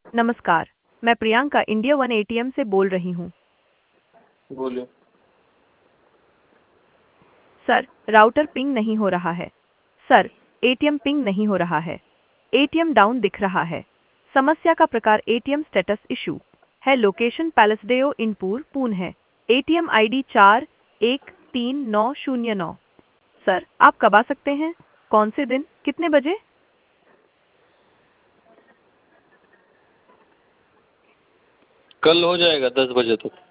नमस्कार, मैं Priyanka India one ATM से बोल रही हूँ। बोलिए। सर, राउटर पिंग नहीं हो रहा है। सर, एटीएम पिंग नहीं हो रहा है। एटीएम डाउन दिख रहा है। समस्या का प्रकार एटीएम स्टेटस इशू है। लोकेशन पैलेसडेओ इनपुर पून है। ATM ID 413909। सर, आप कब आ सकते हैं? कौन से दिन, कितने बजे? कल हो जाएगा 10 बजे तक।